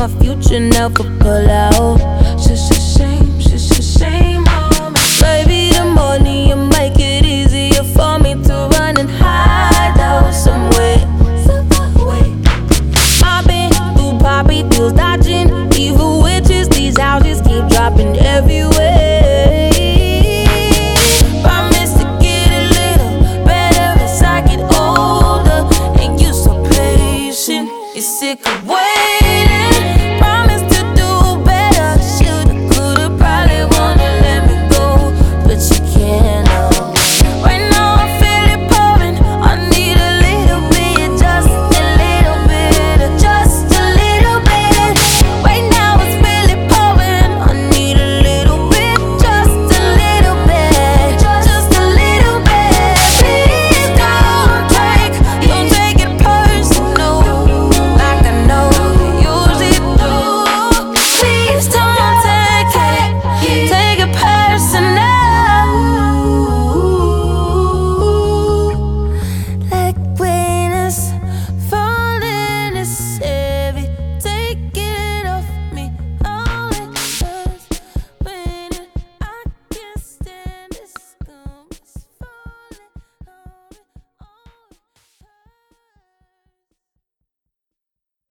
my future now for pull out. Just a shame, just a shame on me. Maybe the money will make it easier for me to run and hide out somewhere. I've been through poppy pills, dodging evil witches. These houses keep dropping everywhere. Promise to get a little better as I get older. And you so patient, you're sick of waiting.